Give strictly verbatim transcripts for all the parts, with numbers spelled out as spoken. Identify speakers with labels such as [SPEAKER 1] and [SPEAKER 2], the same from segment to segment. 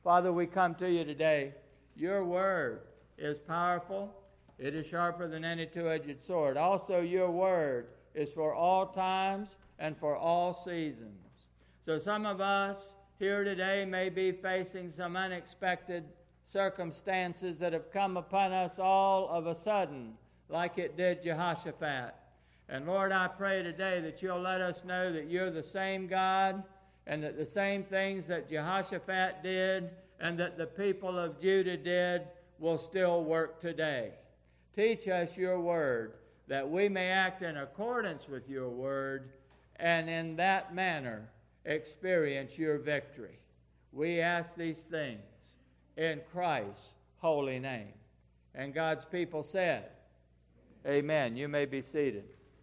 [SPEAKER 1] Father, we come to you today. Your word is powerful. It is sharper than any two-edged sword. Also, your word is for all times and for all seasons. So some of us here today may be facing some unexpected circumstances that have come upon us all of a sudden, like it did Jehoshaphat. And Lord, I pray today that you'll let us know that you're the same God, and that the same things that Jehoshaphat did and that the people of Judah did will still work today. Teach us your word, that we may act in accordance with your word, and in that manner experience your victory. We ask these things in Christ's holy name. And God's people said, amen. You may be seated.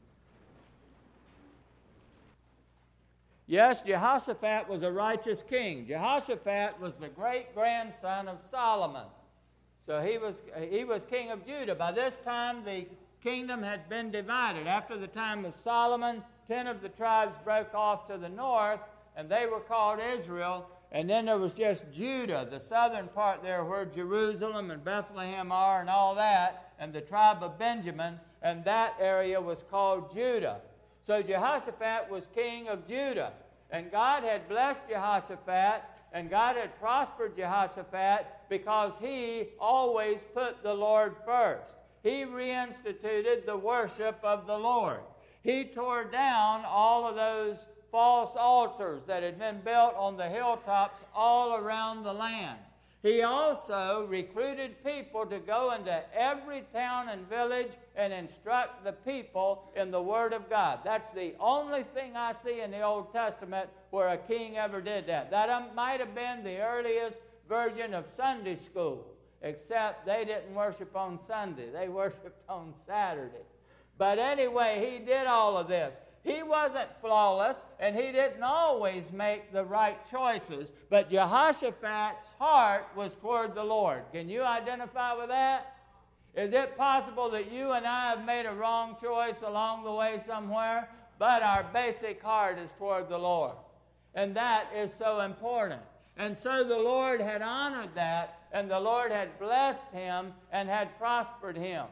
[SPEAKER 1] Yes, Jehoshaphat was a righteous king. Jehoshaphat was the great-grandson of Solomon. So he was, he was king of Judah. By this time, the kingdom had been divided. After the time of Solomon, ten of the tribes broke off to the north, and they were called Israel. And then there was just Judah, the southern part there where Jerusalem and Bethlehem are and all that, and the tribe of Benjamin, and that area was called Judah. So Jehoshaphat was king of Judah. And God had blessed Jehoshaphat, and God had prospered Jehoshaphat because he always put the Lord first. He reinstituted the worship of the Lord. He tore down all of those false altars that had been built on the hilltops all around the land. He also recruited people to go into every town and village and instruct the people in the Word of God. That's the only thing I see in the Old Testament where a king ever did that. That might have been the earliest version of Sunday school, except they didn't worship on Sunday. They worshiped on Saturday. But anyway, he did all of this. He wasn't flawless, and he didn't always make the right choices, but Jehoshaphat's heart was toward the Lord. Can you identify with that? Is it possible that you and I have made a wrong choice along the way somewhere, but our basic heart is toward the Lord? And that is so important. And so the Lord had honored that, and the Lord had blessed him and had prospered him.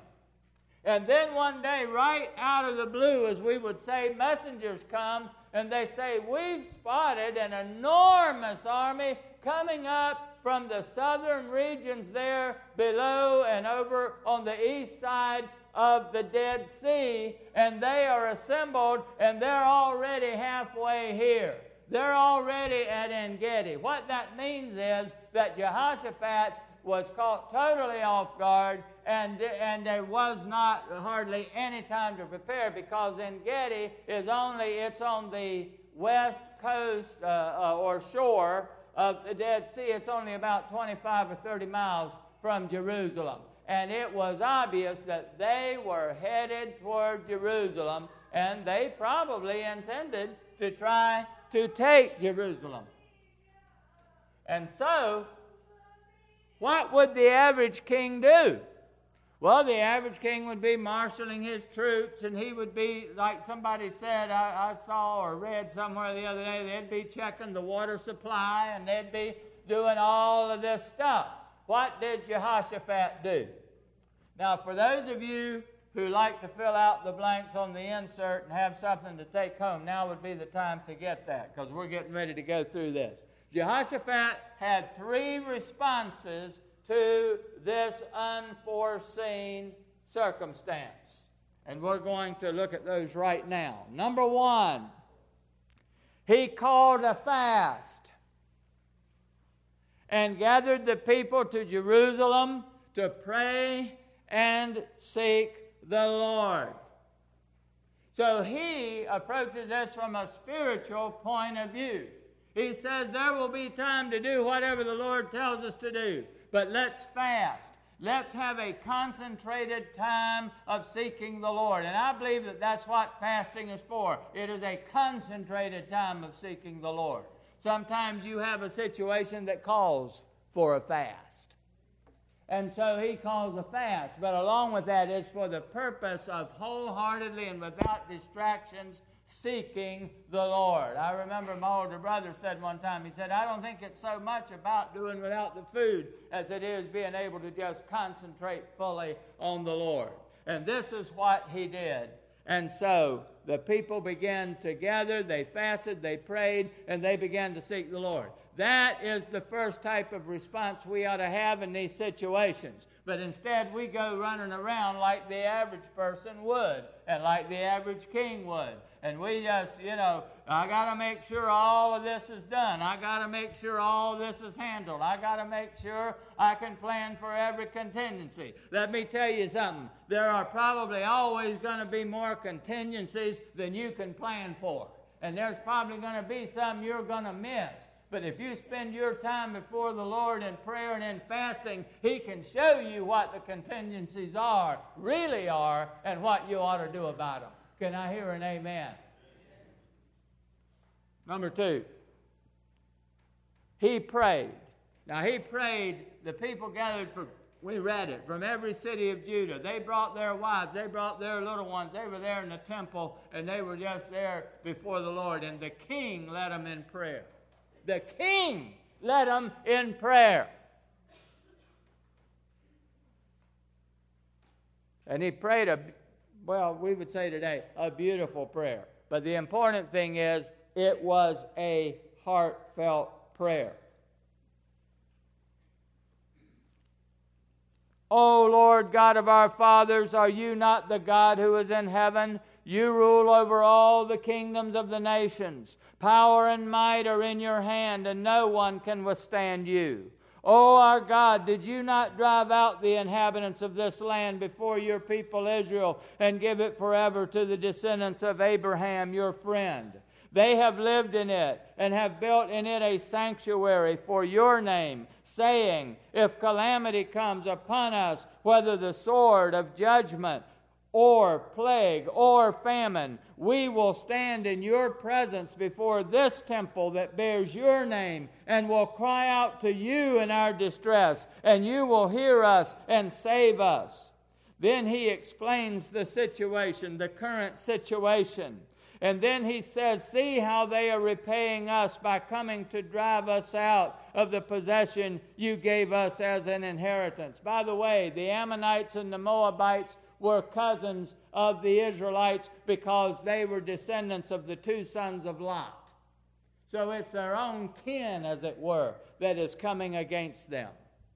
[SPEAKER 1] And then one day, right out of the blue, as we would say, messengers come and they say, we've spotted an enormous army coming up from the southern regions there below and over on the east side of the Dead Sea, and they are assembled, and they're already halfway here. They're already at En-Gedi. What that means is that Jehoshaphat was caught totally off guard, and, and there was not hardly any time to prepare, because En-Gedi is only, it's on the west coast uh, uh, or shore of the Dead Sea. It's only about twenty-five or thirty miles from Jerusalem. And it was obvious that they were headed toward Jerusalem, and they probably intended to try to take Jerusalem. And so, what would the average king do? Well, the average king would be marshaling his troops, and he would be, like somebody said, I, I saw or read somewhere the other day, they'd be checking the water supply, and they'd be doing all of this stuff. What did Jehoshaphat do? Now, for those of you who like to fill out the blanks on the insert and have something to take home, now would be the time to get that, because we're getting ready to go through this. Jehoshaphat had three responses to this unforeseen circumstance. And we're going to look at those right now. Number one, he called a fast and gathered the people to Jerusalem to pray and seek the Lord. So he approaches this from a spiritual point of view. He says there will be time to do whatever the Lord tells us to do, but let's fast. Let's have a concentrated time of seeking the Lord. And I believe that that's what fasting is for. It is a concentrated time of seeking the Lord. Sometimes you have a situation that calls for a fast. And so he calls a fast. But along with that, it's for the purpose of wholeheartedly and without distractions seeking the Lord. I remember my older brother said one time, he said, I don't think it's so much about doing without the food as it is being able to just concentrate fully on the Lord. And this is what he did. And so the people began to gather, they fasted, they prayed, and they began to seek the Lord. That is the first type of response we ought to have in these situations. But instead, we go running around like the average person would, and like the average king would. And we just, you know, I got to make sure all of this is done. I got to make sure all this is handled. I got to make sure I can plan for every contingency. Let me tell you something. There are probably always going to be more contingencies than you can plan for. And there's probably going to be some you're going to miss. But if you spend your time before the Lord in prayer and in fasting, He can show you what the contingencies are, really are, and what you ought to do about them. Can I hear an amen? Number two, he prayed. Now he prayed, the people gathered for, we read it, from every city of Judah. They brought their wives, they brought their little ones. They were there in the temple, and they were just there before the Lord. And the king led them in prayer. The king led them in prayer. And he prayed a, well, we would say today, a beautiful prayer. But the important thing is, it was a heartfelt prayer. O Lord God of our fathers, are you not the God who is in heaven? You rule over all the kingdoms of the nations. Power and might are in your hand, and no one can withstand you. O our God, did you not drive out the inhabitants of this land before your people Israel and give it forever to the descendants of Abraham, your friend? They have lived in it and have built in it a sanctuary for your name, saying, if calamity comes upon us, whether the sword of judgment or plague or famine, we will stand in your presence before this temple that bears your name and will cry out to you in our distress, and you will hear us and save us. Then he explains the situation, the current situation. And then he says, see how they are repaying us by coming to drive us out of the possession you gave us as an inheritance. By the way, the Ammonites and the Moabites were cousins of the Israelites because they were descendants of the two sons of Lot. So it's their own kin, as it were, that is coming against them.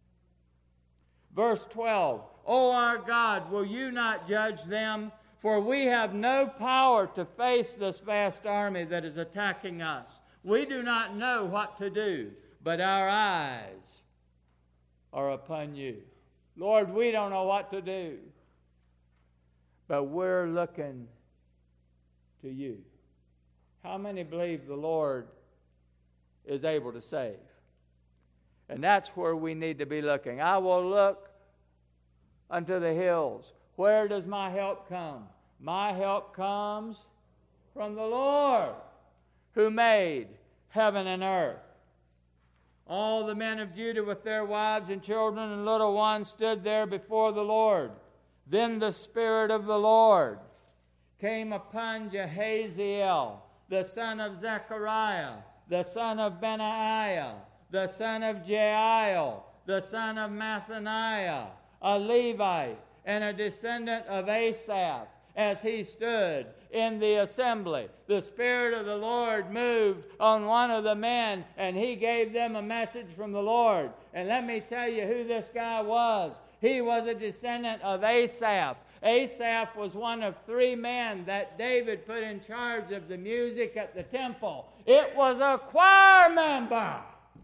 [SPEAKER 1] Verse twelve, O our God, will you not judge them? For we have no power to face this vast army that is attacking us. We do not know what to do, but our eyes are upon you. Lord, we don't know what to do, but we're looking to you. How many believe the Lord is able to save? And that's where we need to be looking. I will look unto the hills. Where does my help come? My help comes from the Lord, who made heaven and earth. All the men of Judah with their wives and children and little ones stood there before the Lord. Then the Spirit of the Lord came upon Jahaziel, the son of Zechariah, the son of Benaiah, the son of Jael, the son of Mathaniah, a Levite, and a descendant of Asaph, as he stood in the assembly. The Spirit of the Lord moved on one of the men, and he gave them a message from the Lord. And let me tell you who this guy was. He was a descendant of Asaph. Asaph was one of three men that David put in charge of the music at the temple. It was a choir member.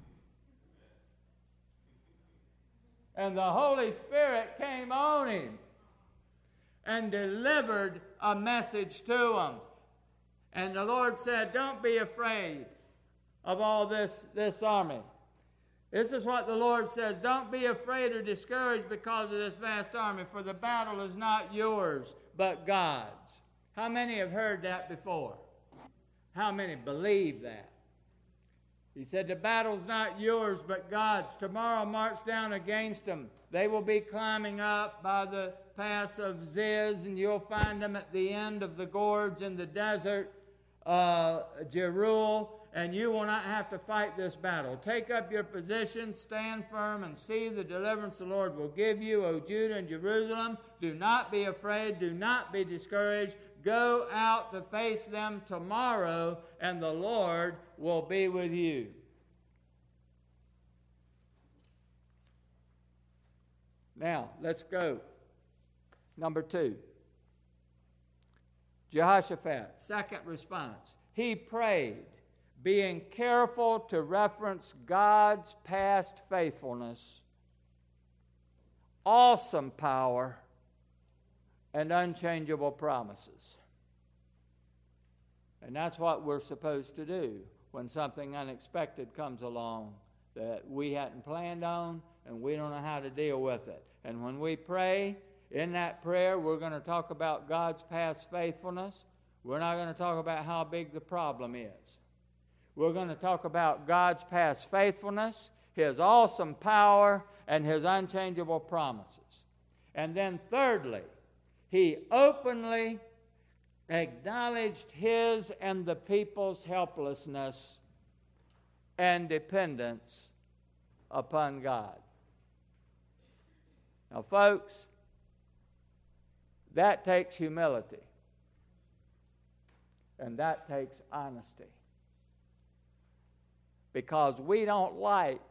[SPEAKER 1] And the Holy Spirit came on him and delivered a message to him. And the Lord said, don't be afraid of all this, this army. This is what the Lord says. Don't be afraid or discouraged because of this vast army, for the battle is not yours, but God's. How many have heard that before? How many believe that? He said, the battle's not yours, but God's. Tomorrow march down against them. They will be climbing up by the pass of Ziz, and you'll find them at the end of the gorge in the desert. uh, Jeruel, and you will not have to fight this battle. Take up your position, stand firm, and see the deliverance the Lord will give you, O Judah and Jerusalem. Do not be afraid. Do not be discouraged. Go out to face them tomorrow, and the Lord will be with you. Now, let's go. Number two. Jehoshaphat, second response. He prayed, being careful to reference God's past faithfulness, awesome power, and unchangeable promises. And that's what we're supposed to do when something unexpected comes along that we hadn't planned on and we don't know how to deal with it. And when we pray, in that prayer, we're going to talk about God's past faithfulness. We're not going to talk about how big the problem is. We're going to talk about God's past faithfulness, His awesome power, and His unchangeable promises. And then thirdly, he openly acknowledged his and the people's helplessness and dependence upon God. Now, folks, that takes humility. And that takes honesty. Because we don't like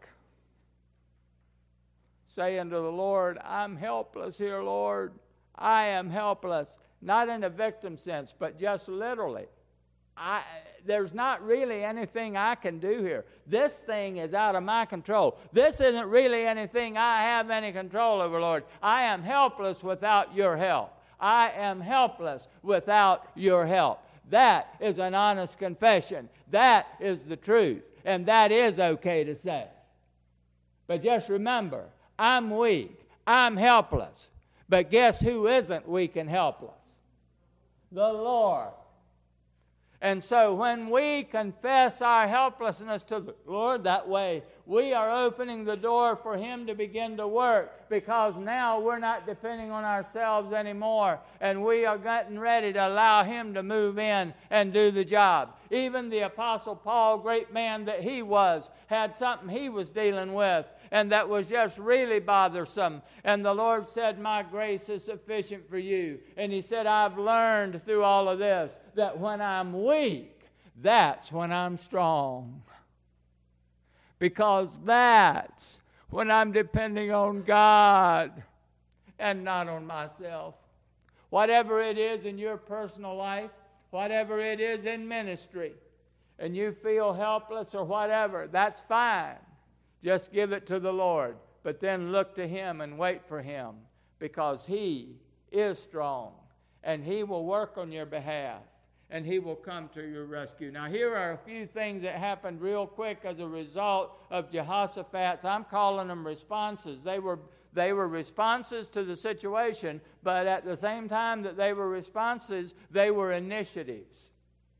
[SPEAKER 1] saying to the Lord, I'm helpless here, Lord. I am helpless. Not in a victim sense, but just literally. I, there's not really anything I can do here. This thing is out of my control. This isn't really anything I have any control over, Lord. I am helpless without your help. I am helpless without your help. That is an honest confession. That is the truth. And that is okay to say. But just remember, I'm weak. I'm helpless. But guess who isn't weak and helpless? The Lord. And so when we confess our helplessness to the Lord that way, we are opening the door for Him to begin to work, because now we're not depending on ourselves anymore, and we are getting ready to allow Him to move in and do the job. Even the Apostle Paul, great man that he was, had something he was dealing with, and that was just really bothersome. And the Lord said, my grace is sufficient for you. And He said, I've learned through all of this that when I'm weak, that's when I'm strong. Because that's when I'm depending on God and not on myself. Whatever it is in your personal life, whatever it is in ministry, and you feel helpless or whatever, that's fine. Just give it to the Lord. But then look to Him and wait for Him, because He is strong and He will work on your behalf and He will come to your rescue. Now, here are a few things that happened real quick as a result of Jehoshaphat's, I'm calling them responses. They were, they were responses to the situation, but at the same time that they were responses, they were initiatives.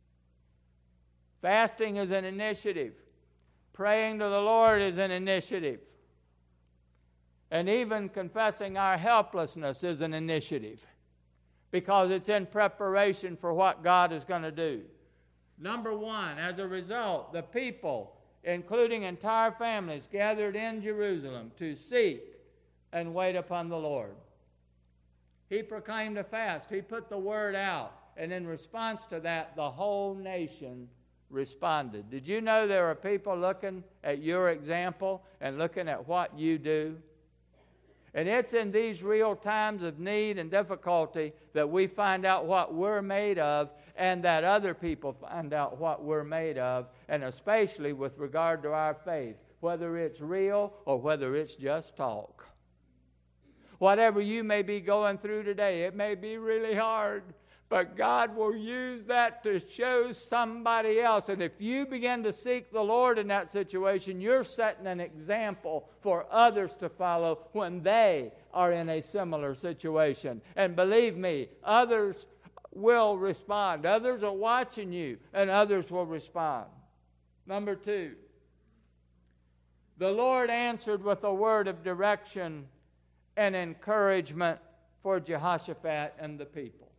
[SPEAKER 1] Fasting is an initiative. Praying to the Lord is an initiative. And even confessing our helplessness is an initiative, because it's in preparation for what God is going to do. Number one, as a result, the people, including entire families, gathered in Jerusalem to seek and wait upon the Lord. He proclaimed a fast. He put the word out. And in response to that, the whole nation responded. Did you know there are people looking at your example and looking at what you do? And it's in these real times of need and difficulty that we find out what we're made of, and that other people find out what we're made of, and especially with regard to our faith, whether it's real or whether it's just talk. Whatever you may be going through today, it may be really hard, but God will use that to show somebody else. And if you begin to seek the Lord in that situation, you're setting an example for others to follow when they are in a similar situation. And believe me, others will respond. Others are watching you, and others will respond. Number two, the Lord answered with a word of direction and encouragement for Jehoshaphat and the people.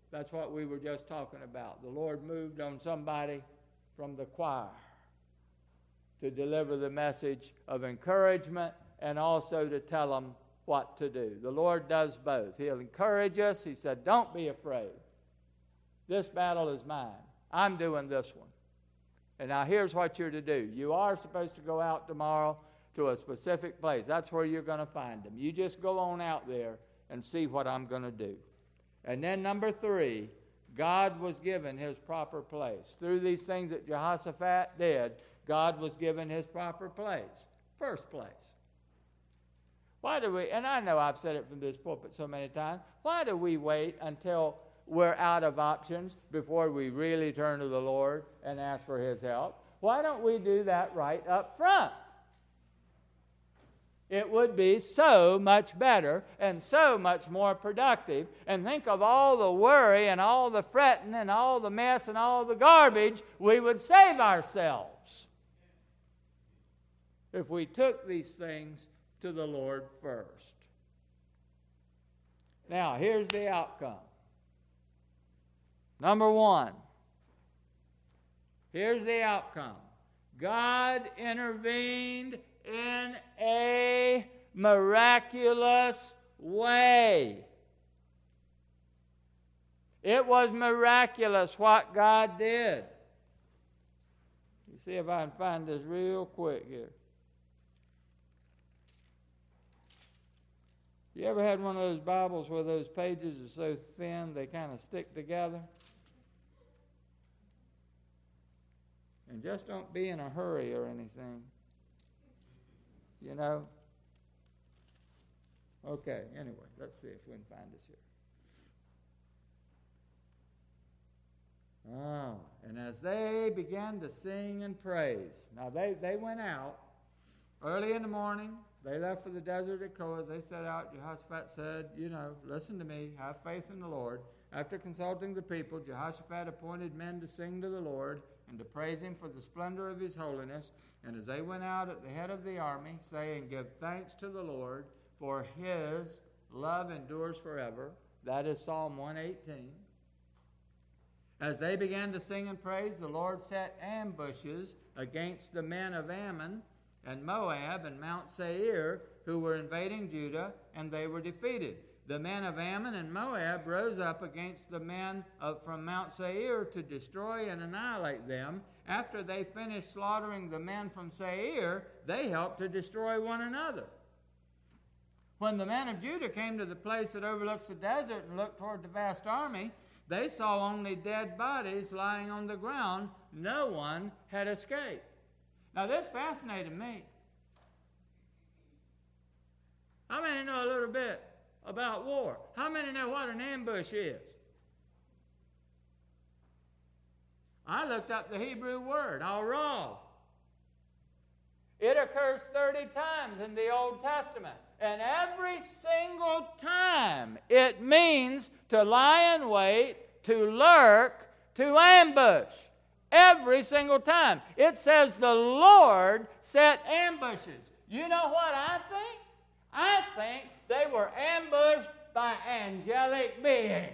[SPEAKER 1] That's what we were just talking about. The Lord moved on somebody from the choir to deliver the message of encouragement and also to tell them what to do. The Lord does both. He'll encourage us. He said, don't be afraid. This battle is mine. I'm doing this one. And now here's what you're to do. You are supposed to go out tomorrow to a specific place. That's where you're going to find them. You just go on out there and see what I'm going to do. And then number three, God was given his proper place. Through these things that Jehoshaphat did, God was given his proper place. First place. Why do we, and I know I've said it from this pulpit so many times, why do we wait until we're out of options before we really turn to the Lord and ask for his help? Why don't we do that right up front? It would be so much better and so much more productive. And think of all the worry and all the fretting and all the mess and all the garbage we would save ourselves if we took these things to the Lord first. Now, here's the outcome. Number one, here's the outcome. God intervened in a miraculous way. It was miraculous what God did. You see if I can find this real quick here. You ever had one of those Bibles where those pages are so thin they kind of stick together? And just don't be in a hurry or anything. You know? Okay, anyway, let's see if we can find this here. Oh, and as they began to sing and praise. Now, they, they went out early in the morning. They left for the desert of Tekoa. As they set out, Jehoshaphat said, you know, listen to me, have faith in the Lord. After consulting the people, Jehoshaphat appointed men to sing to the Lord and to praise him for the splendor of his holiness. And as they went out at the head of the army, saying, give thanks to the Lord, for his love endures forever. That is Psalm one eighteen. As they began to sing and praise, the Lord set ambushes against the men of Ammon and Moab and Mount Seir, who were invading Judah, and they were defeated. The men of Ammon and Moab rose up against the men of, from Mount Seir to destroy and annihilate them. After they finished slaughtering the men from Seir, they helped to destroy one another. When the men of Judah came to the place that overlooks the desert and looked toward the vast army, they saw only dead bodies lying on the ground. No one had escaped. Now this fascinated me. How many know a little bit about war? How many know what an ambush is? I looked up the Hebrew word, al-rav. It occurs thirty times in the Old Testament. And every single time it means to lie in wait, to lurk, to ambush. Every single time. It says the Lord set ambushes. You know what I think? I think they were ambushed by angelic beings.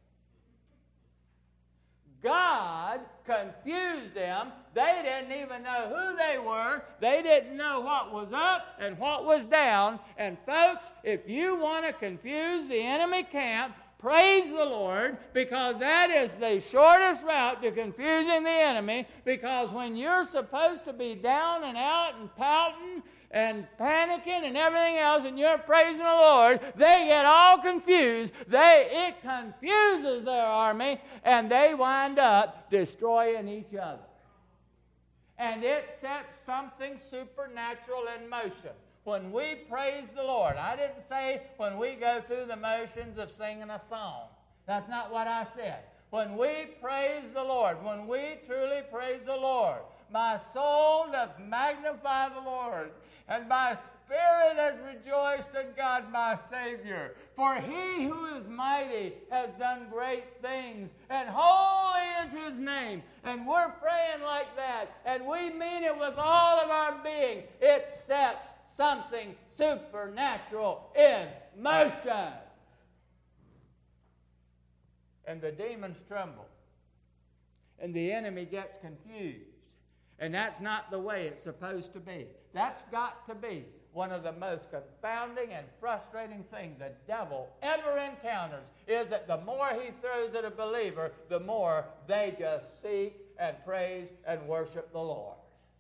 [SPEAKER 1] God confused them. They didn't even know who they were. They didn't know what was up and what was down. And folks, if you want to confuse the enemy camp, praise the Lord, because that is the shortest route to confusing the enemy, because when you're supposed to be down and out and pouting and panicking and everything else, and you're praising the Lord, they get all confused. They, it confuses their army, and they wind up destroying each other. And it sets something supernatural in motion. When we praise the Lord, I didn't say when we go through the motions of singing a song. That's not what I said. When we praise the Lord, when we truly praise the Lord, my soul doth magnify the Lord, and my spirit has rejoiced in God my Savior. For he who is mighty has done great things, and holy is his name. And we're praying like that, and we mean it with all of our being. It sets something supernatural in motion. and the demons tremble, and the enemy gets confused. And that's not the way it's supposed to be. That's got to be one of the most confounding and frustrating things the devil ever encounters, is that the more he throws at a believer, the more they just seek and praise and worship the Lord.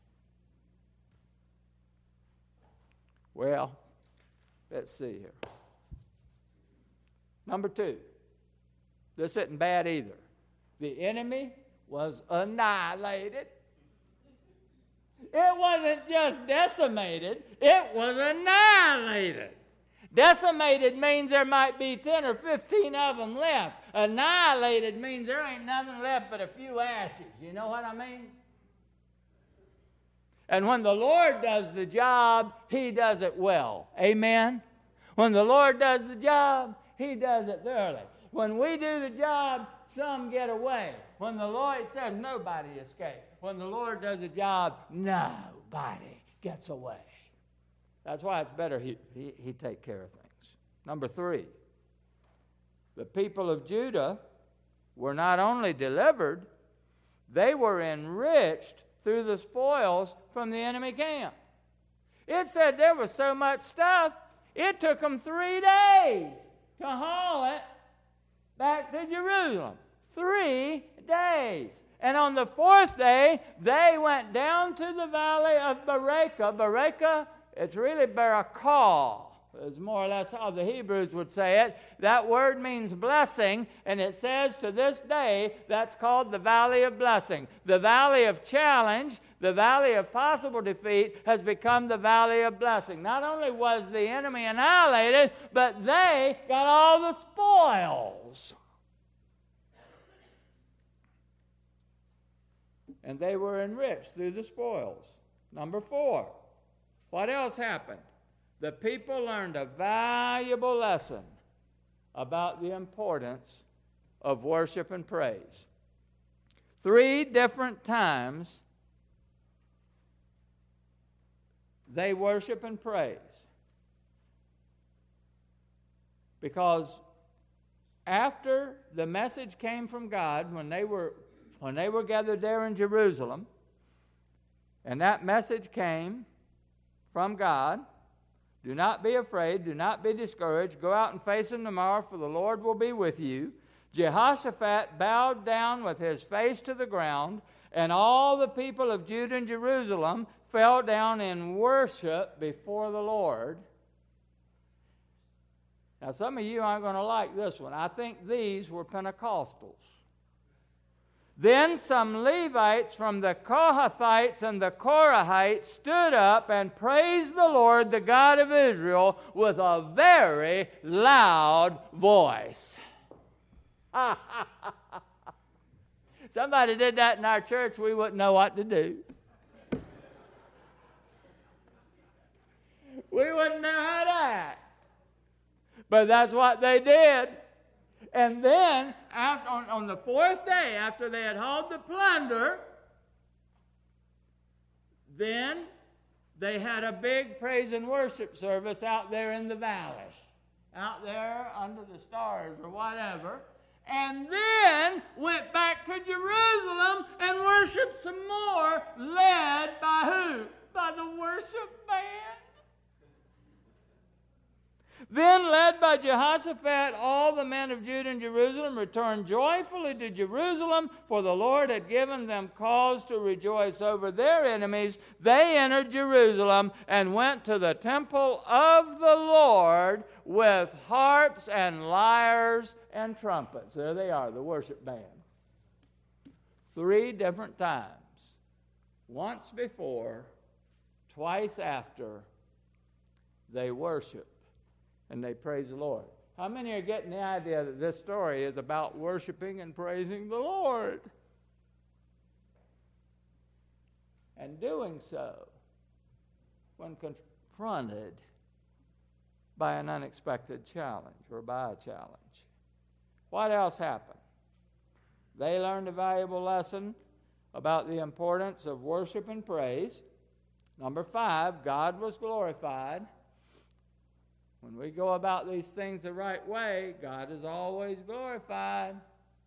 [SPEAKER 1] Well, let's see here. Number two, this isn't bad either. The enemy was annihilated. It wasn't just decimated, it was annihilated. Decimated means there might be ten or fifteen of them left. Annihilated means there ain't nothing left but a few ashes. You know what I mean? And when the Lord does the job, He does it well. Amen? When the Lord does the job, He does it thoroughly. When we do the job, some get away. When the Lord says nobody escapes. When the Lord does a job, nobody gets away. That's why it's better he, he, he take care of things. Number three, the people of Judah were not only delivered, they were enriched through the spoils from the enemy camp. It said there was so much stuff, it took them three days to haul it back to Jerusalem. Three days. And on the fourth day, they went down to the valley of Berachah. Berachah, it's really Barakah, is more or less how the Hebrews would say it. That word means blessing, and it says to this day, that's called the valley of blessing. The valley of challenge, the valley of possible defeat, has become the valley of blessing. Not only was the enemy annihilated, but they got all the spoils. And they were enriched through the spoils. Number four, what else happened? The people learned a valuable lesson about the importance of worship and praise. Three different times they worship and praise. Because after the message came from God, when they were When they were gathered there in Jerusalem, and that message came from God, do not be afraid, do not be discouraged, go out and face them tomorrow, for the Lord will be with you. Jehoshaphat bowed down with his face to the ground, and all the people of Judah and Jerusalem fell down in worship before the Lord. Now, some of you aren't going to like this one. I think these were Pentecostals. Then some Levites from the Kohathites and the Korahites stood up and praised the Lord, the God of Israel, with a very loud voice. Somebody did that in our church, we wouldn't know what to do. We wouldn't know how to act. But that's what they did. And then, after, on, on the fourth day, after they had hauled the plunder, then they had a big praise and worship service out there in the valley, out there under the stars or whatever, and then went back to Jerusalem and worshiped some more, led by who? By the worship band. Then, led by Jehoshaphat, all the men of Judah and Jerusalem returned joyfully to Jerusalem, for the Lord had given them cause to rejoice over their enemies. They entered Jerusalem and went to the temple of the Lord with harps and lyres and trumpets. There they are, the worship band. Three different times. Once before, twice after, they worshiped. And they praise the Lord. How many are getting the idea that this story is about worshiping and praising the Lord? And doing so when confronted by an unexpected challenge or by a challenge. What else happened? They learned a valuable lesson about the importance of worship and praise. Number five, God was glorified. When we go about these things the right way, God is always glorified.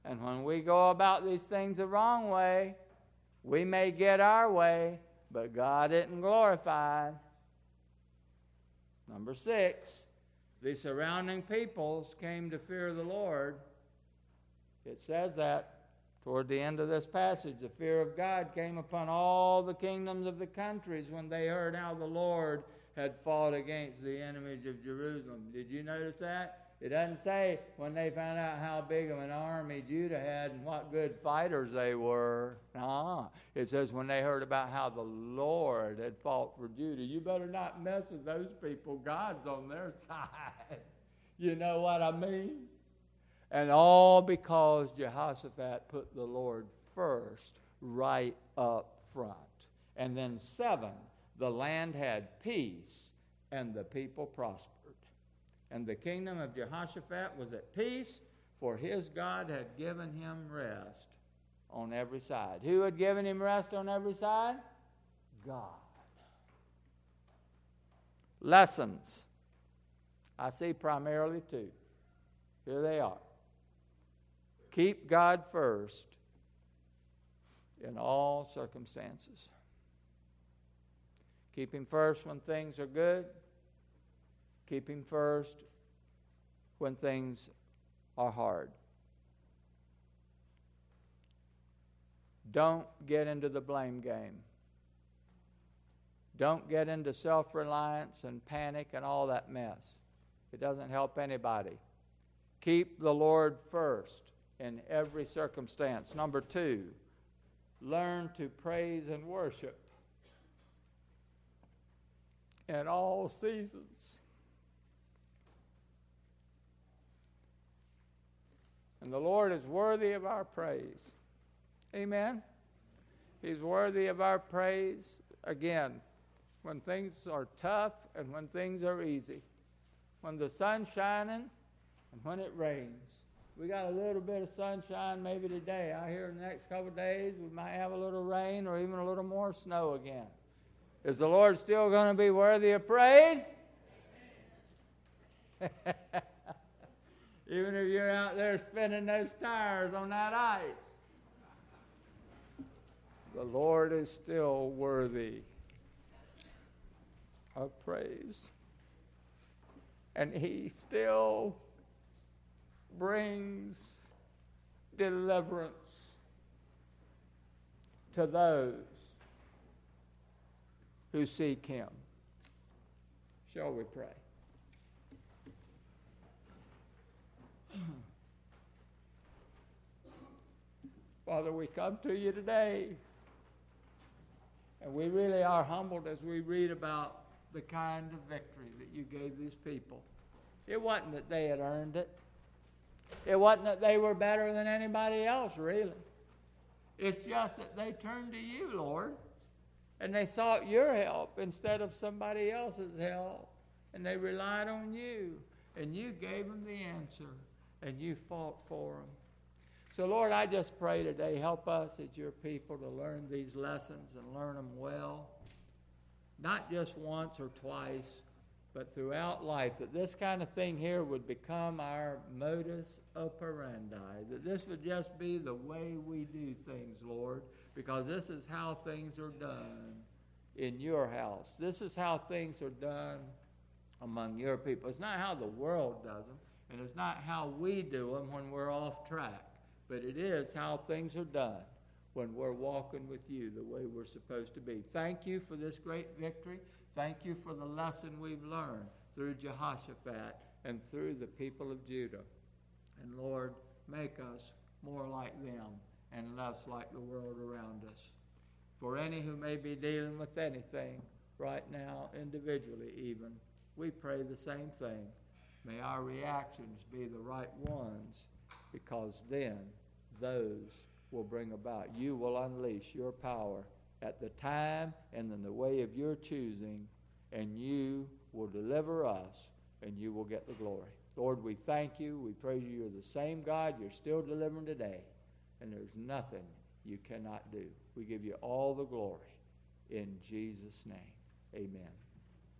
[SPEAKER 1] And when we go about these things the wrong way, we may get our way, but God isn't glorified. Number six, the surrounding peoples came to fear the Lord. It says that toward the end of this passage, the fear of God came upon all the kingdoms of the countries when they heard how the Lord had fought against the enemies of Jerusalem. Did you notice that? It doesn't say when they found out how big of an army Judah had and what good fighters they were. No, it says when they heard about how the Lord had fought for Judah. You better not mess with those people. God's on their side. You know what I mean? And all because Jehoshaphat put the Lord first, right up front. And then seven, the land had peace and the people prospered. And the kingdom of Jehoshaphat was at peace, for his God had given him rest on every side. Who had given him rest on every side? God. Lessons. I see primarily two. Here they are. Keep God first in all circumstances. Keep him first when things are good. Keep him first when things are hard. Don't get into the blame game. Don't get into self-reliance and panic and all that mess. It doesn't help anybody. Keep the Lord first in every circumstance. Number two, learn to praise and worship in all seasons. And the Lord is worthy of our praise. Amen? He's worthy of our praise, again, when things are tough and when things are easy. When the sun's shining and when it rains. We got a little bit of sunshine maybe today. I hear in the next couple of days we might have a little rain or even a little more snow again. Is the Lord still going to be worthy of praise? Even if you're out there spinning those tires on that ice. The Lord is still worthy of praise. And he still brings deliverance to those who seek him. Shall we pray? Father, we come to you today, and we really are humbled as we read about the kind of victory that you gave these people. It wasn't that they had earned it. It wasn't that they were better than anybody else, really. It's just that they turned to you, Lord, and they sought your help instead of somebody else's help, and they relied on you, and you gave them the answer, and you fought for them. So, Lord, I just pray today, help us as your people to learn these lessons and learn them well, not just once or twice, but throughout life, that this kind of thing here would become our modus operandi, that this would just be the way we do things, Lord, because this is how things are done in your house. This is how things are done among your people. It's not how the world does them, and it's not how we do them when we're off track, but it is how things are done when we're walking with you the way we're supposed to be. Thank you for this great victory. Thank you for the lesson we've learned through Jehoshaphat and through the people of Judah. And Lord, make us more like them and less like the world around us. For any who may be dealing with anything right now, individually even, we pray the same thing. May our reactions be the right ones, because then those will bring about. You will unleash your power at the time and in the way of your choosing, and you will deliver us, and you will get the glory. Lord, we thank you. We praise you. You're the same God. You're still delivering today, and there's nothing you cannot do. We give you all the glory in Jesus' name. Amen.